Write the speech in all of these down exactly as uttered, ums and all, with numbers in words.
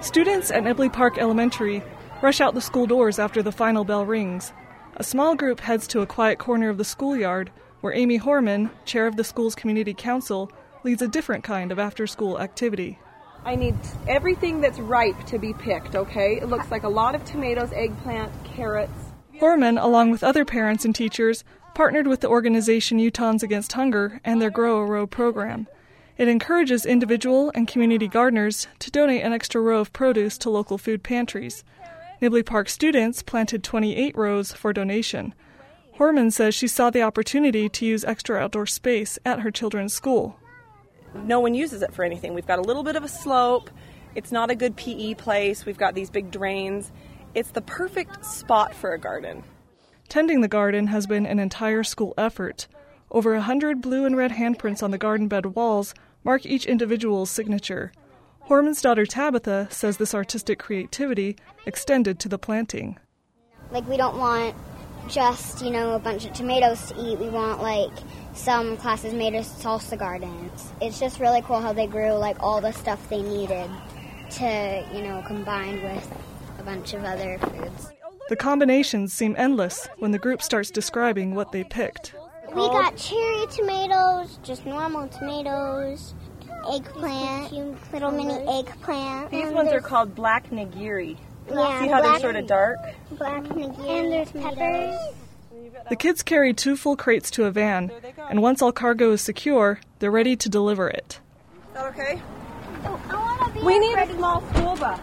Students at Nibley Park Elementary rush out the school doors after the final bell rings. A small group heads to a quiet corner of the schoolyard where Amy Horman, chair of the school's community council, leads a different kind of after-school activity. I need everything that's ripe to be picked, okay? It looks like a lot of tomatoes, eggplant, carrots. Horman, along with other parents and teachers, partnered with the organization Utahns Against Hunger and their Grow a Row program. It encourages individual and community gardeners to donate an extra row of produce to local food pantries. Nibley Park students planted twenty-eight rows for donation. Horman says she saw the opportunity to use extra outdoor space at her children's school. No one uses it for anything. We've got a little bit of a slope. It's not a good P E place. We've got these big drains. It's the perfect spot for a garden. Tending the garden has been an entire school effort. Over a hundred blue and red handprints on the garden bed walls mark each individual's signature. Horman's daughter Tabitha says this artistic creativity extended to the planting. Like, we don't want just, you know, a bunch of tomatoes to eat. We want, like, some classes made a salsa gardens. It's just really cool how they grew, like, all the stuff they needed to, you know, combine with a bunch of other foods. The combinations seem endless when the group starts describing what they picked. We got cherry tomatoes, just normal tomatoes, eggplant, little mini eggplant. These ones are called black nigiri. Yeah, See how black, they're sort of dark? Black nigiri. And there's peppers. The kids carry two full crates to a van, and once all cargo is secure, they're ready to deliver it. Is that okay? Oh, I want to be we need a small school bus.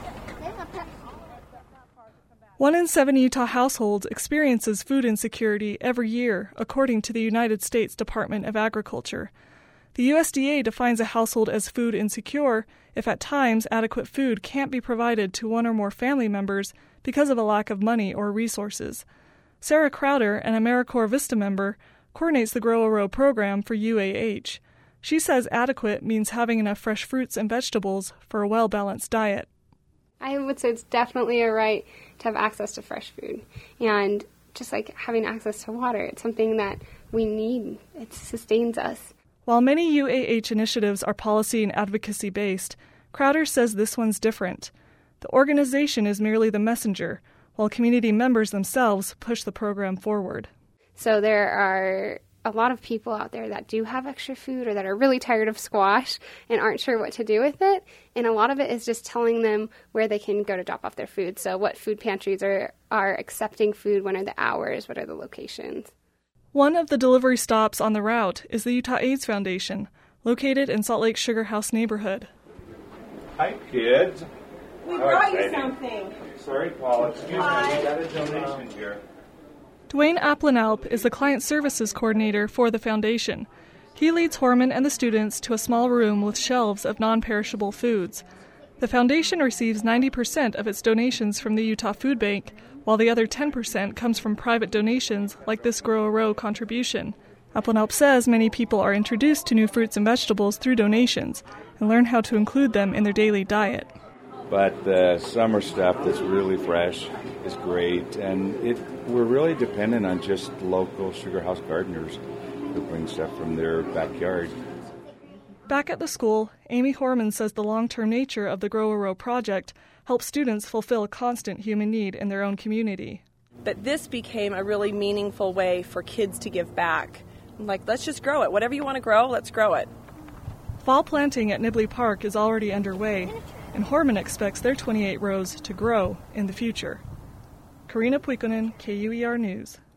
One in seven Utah households experiences food insecurity every year, according to the United States Department of Agriculture. The U S D A defines a household as food insecure if at times adequate food can't be provided to one or more family members because of a lack of money or resources. Sarah Crowder, an AmeriCorps Vista member, coordinates the Grow a Row program for U A H. She says adequate means having enough fresh fruits and vegetables for a well-balanced diet. I would say it's definitely a right to have access to fresh food, and just like having access to water, it's something that we need. It sustains us. While many U A H initiatives are policy and advocacy based, Crowder says this one's different. The organization is merely the messenger, while community members themselves push the program forward. So there are a lot of people out there that do have extra food or that are really tired of squash and aren't sure what to do with it. And a lot of it is just telling them where they can go to drop off their food. So what food pantries are, are accepting food, when are the hours, what are the locations. One of the delivery stops on the route is the Utah AIDS Foundation, located in Salt Lake Sugar House neighborhood. Hi, kids. We brought you something. Sorry, Paul. Excuse Hi. me. We got a donation here. Dwayne Aplenalp is the Client Services Coordinator for the foundation. He leads Horman and the students to a small room with shelves of non-perishable foods. The foundation receives ninety percent of its donations from the Utah Food Bank, while the other ten percent comes from private donations like this Grow a Row contribution. Aplenalp says many people are introduced to new fruits and vegetables through donations and learn how to include them in their daily diet. But the summer stuff that's really fresh is great, and it we're really dependent on just local Sugar House gardeners who bring stuff from their backyard. Back at the school, Amy Horman says the long-term nature of the Grow a Row project helps students fulfill a constant human need in their own community. But this became a really meaningful way for kids to give back. Like, let's just grow it. Whatever you want to grow, let's grow it. Fall planting at Nibley Park is already underway, and Horman expects their twenty-eight rows to grow in the future. Karina Puikonen, K U E R News.